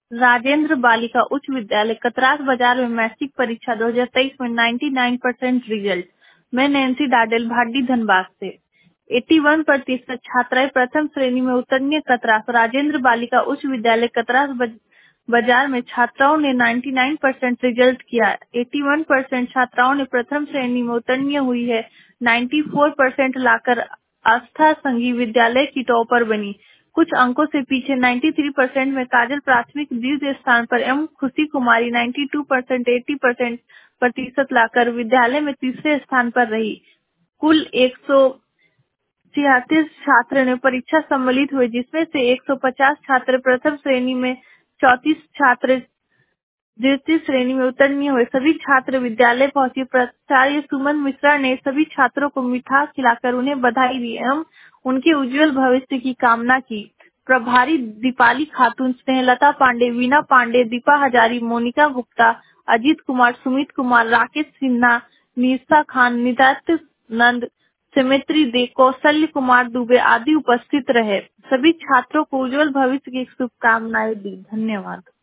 राजेंद्र बालिका उच्च विद्यालय कतरास बाजार में मैट्रिक परीक्षा 2023 में 99% रिजल्ट। मैं नैन्सी डाडेल भाडी धनबाद से। 81% छात्राएं प्रथम श्रेणी में उतरनी कतरास। राजेंद्र बालिका उच्च विद्यालय कतरास बाजार में छात्राओं ने 99% रिजल्ट किया। 81% छात्राओं ने प्रथम श्रेणी में उतरनी हुई है। 94% लाकर आस्था संघी विद्यालय की टॉपर बनी। कुछ अंकों से पीछे 93% में काजल प्राथमिक द्वितीय स्थान पर एवं खुशी कुमारी 92% 80% लाकर विद्यालय में तीसरे स्थान पर रही। कुल 176 छात्र ने परीक्षा सम्मिलित हुए, जिसमें से 150 छात्र प्रथम श्रेणी में, 34 छात्र द्वितीय श्रेणी में उत्तीर्ण हुए। सभी छात्र विद्यालय पहुंचे। प्राचार्य सुमन मिश्रा ने सभी छात्रों को मिठास खिलाकर उन्हें बधाई दी एवं उनके उज्जवल भविष्य की कामना की। प्रभारी दीपाली खातून, स्नेहलता पांडे, वीना पांडे, दीपा हजारी, मोनिका गुप्ता, अजीत कुमार, सुमित कुमार, राकेश सिन्हा, निशा खान, नित्यानंद नंद, सिमित्री दे, कौशल्य कुमार दुबे आदि उपस्थित रहे। सभी छात्रों को उज्जवल भविष्य की शुभकामनाएं दी। धन्यवाद।